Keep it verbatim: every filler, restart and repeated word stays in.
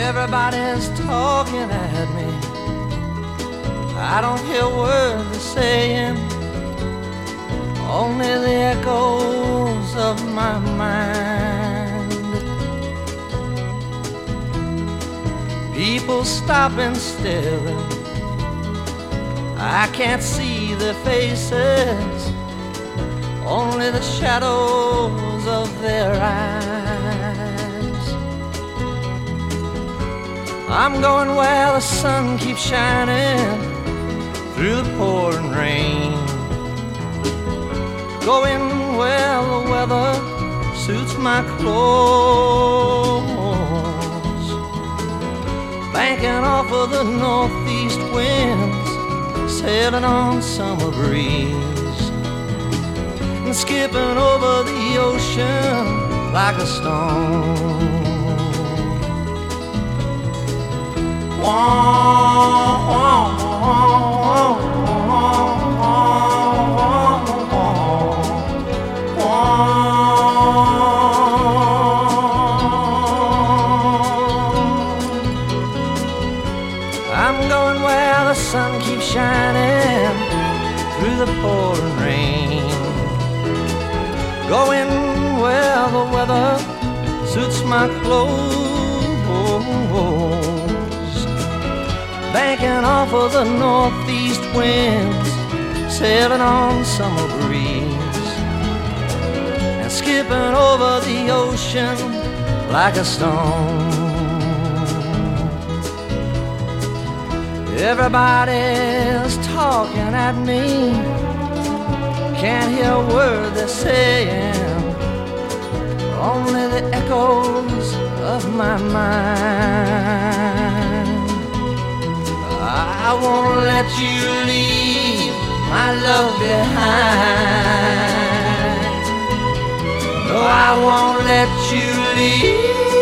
Everybody's talking at me. I don't hear words they're saying, only the echoes of my mind. People stop and staring. I can't see their faces, only the shadows of their eyes. I'm going where the sun keeps shining through the pouring rain, going where the weather suits my clothes, banking off of the northeast winds, sailing on summer breeze, and skipping over the ocean like a stone. Wah, wah, wah, I'm going where the sun keeps shining through the pouring rain, going where the weather suits my clothes, banking off of the northeast winds, sailing on summer breeze, and skipping over the ocean like a stone. Everybody's talking at me, can't hear a word they're saying, only the echoes of my mind. I won't let you leave my love behind. No, I won't let you leave